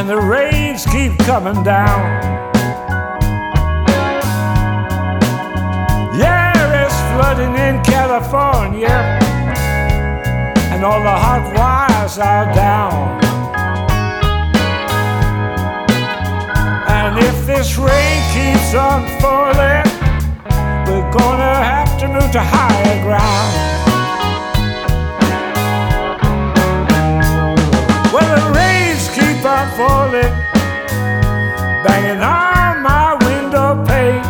and the rains keep coming down. Yeah, it's flooding in California, and all the hot wires are down. And if this rain keeps on falling, we're gonna have to move to higher ground. Well, the rains keep on falling, banging on my window pane.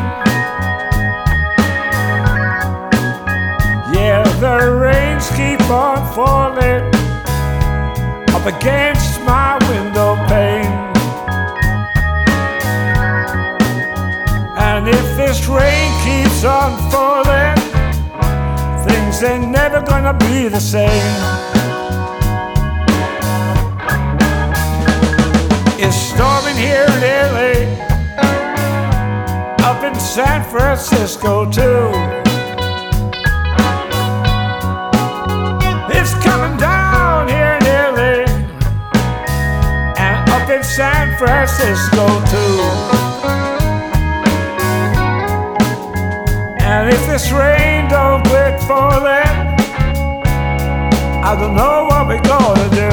Yeah, the rains keep on falling up against my window pane. And if this rain keeps on falling, things ain't never gonna be the same. It's storming here in LA, up in San Francisco too. It's coming down here in LA and up in San Francisco too. And if this rain don't quit falling, I don't know what we're gonna do.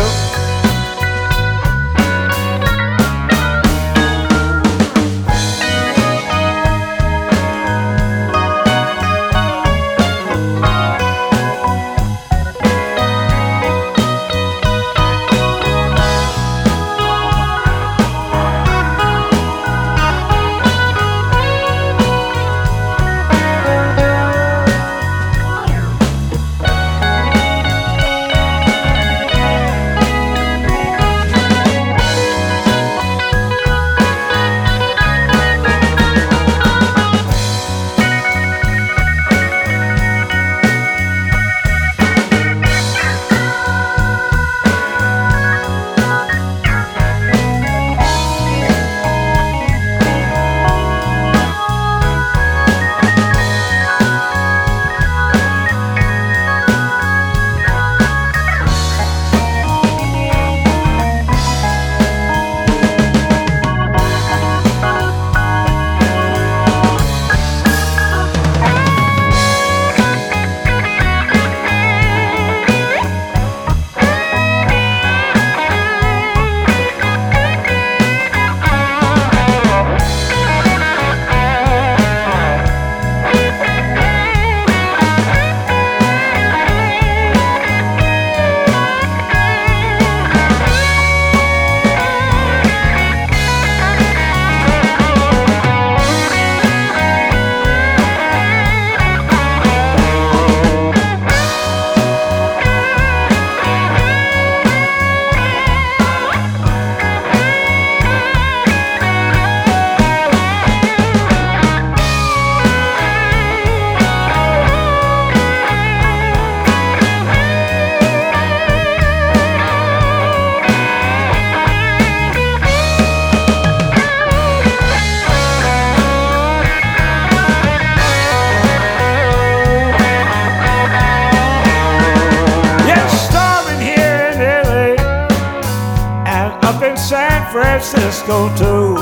San Francisco too.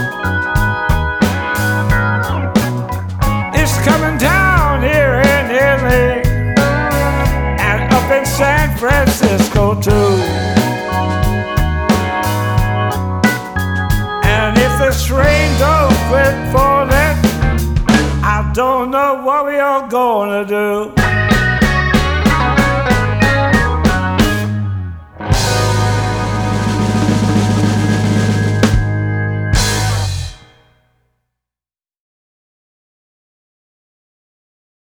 It's coming down here in LA and up in San Francisco too. And if this rain don't quit falling, I don't know what we are gonna do.